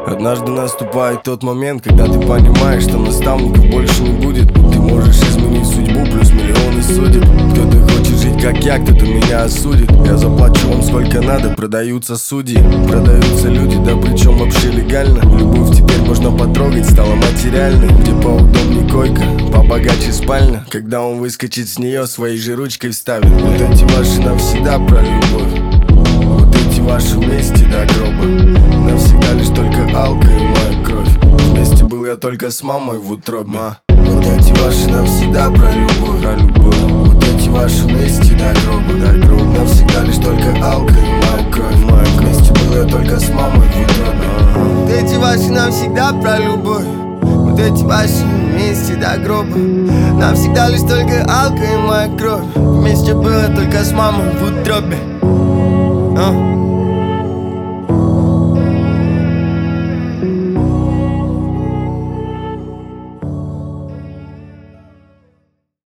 Однажды наступает тот момент, когда ты понимаешь, что наставников больше не будет. Ты можешь изменить судьбу, плюс миллионы судеб. Кто-то хочет жить как я, кто-то меня осудит. Я заплачу вам сколько надо, продаются судьи, продаются люди, да причем вообще легально. Любовь теперь можно потрогать, стала материальной. Где поудобнее койка, побогаче спальня. Когда он выскочит с нее, своей же ручкой вставит. Вот эти ваши навсегда про любовь, вот эти ваши вместе до гроба. Навсегда лишь только алка и моя кровь. Вместе был я только с мамой в утробе. Вот эти ваши навсегда про любовь, про любовь. Вот эти ваши вместе до гроба. Навсегда лишь только алка и моя кровь. Вместе был я только с мамой в утробе. Вот эти ваши навсегда про любовь. Вот эти ваши вместе до гроба. Навсегда лишь только алка и моя кровь. Вместе было только с мамой в утробе.